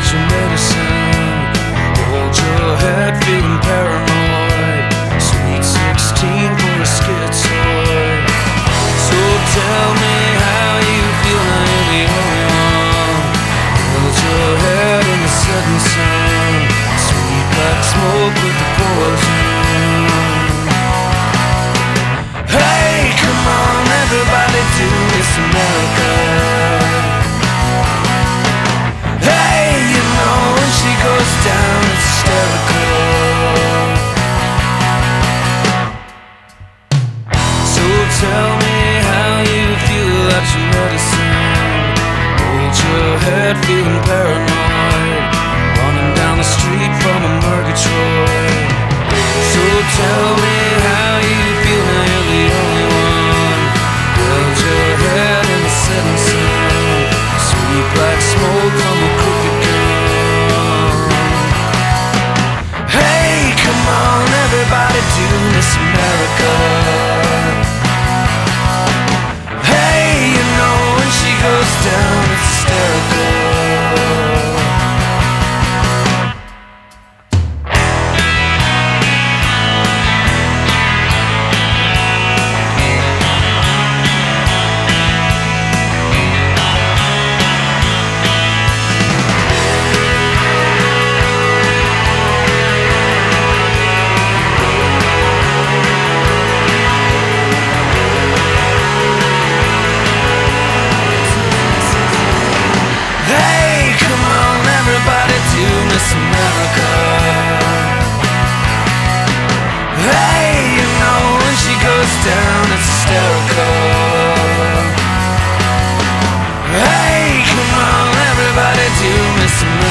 out your medicine. Hold your head, feeling paranoid. Sweet 16 for a schizoid. So tell me how you feel, now you're the only one. Hold your head in the setting sun. Sweet black smoke with the poison. Hey, come on, everybody do this America. Hey, you know when she goes down, it's hysterical. So tell me how you feel at your medicine. Hold your head, feeling paranoid. Running down the street from a Murgatroyd. So tell me how you feel, now you're the only one. Hold your head in the setting sun. Sweet black smoke from a crooked gun. Hey, come on, everybody do Miss America. Hey, you know when she goes down, it's hysterical. Miss America. Hey, you know when she goes down, it's hysterical. Hey, come on, everybody do Miss America.